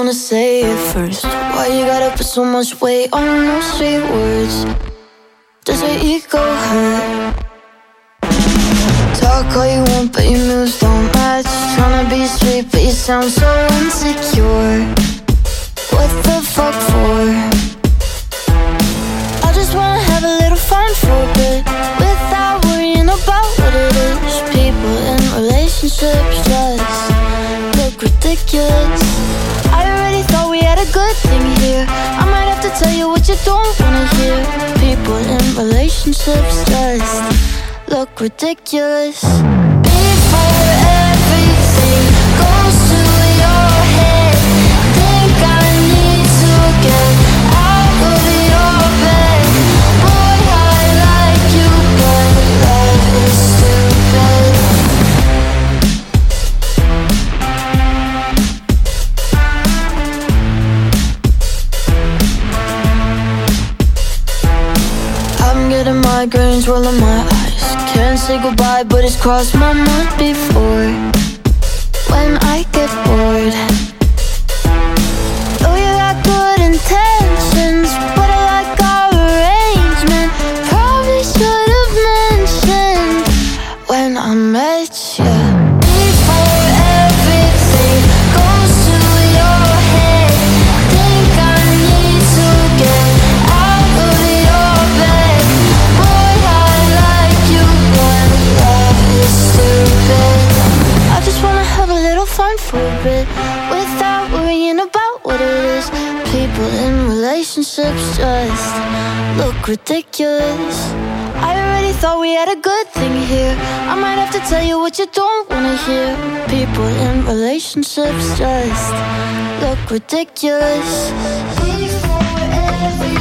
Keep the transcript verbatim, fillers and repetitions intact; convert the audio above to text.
wanna say it first. Why you gotta put so much weight on those sweet words? Does your ego hurt? Talk all you want, but your moves don't match. Tryna be sweet, but you sound so insecure. What the fuck for? I just wanna have a little fun for a bit, without worrying about what it is. People in relationships just look ridiculous. I already thought we had a good thing here. I might have to tell you what you don't wanna hear. People in relationships just look ridiculous. Before everything goes to your head, think I need to get out of your bed. Boy, I like you, but love is stupid. I'm getting migraines rolling my eyes. Can't say goodbye, but it's crossed my mind before. When I get bored, oh, you got good intentions, but I like our arrangement. Probably should have mentioned when I met you. Before everything goes to your head, think I need to get out of your bed. Boy, I like you, but love is stupid. I just wanna have a little fun for a bit, without worrying about what it is. People in relationships just look ridiculous. I already thought we had a good thing here. I might have to tell you what you don't wanna hear. People in relationships just look ridiculous. Before every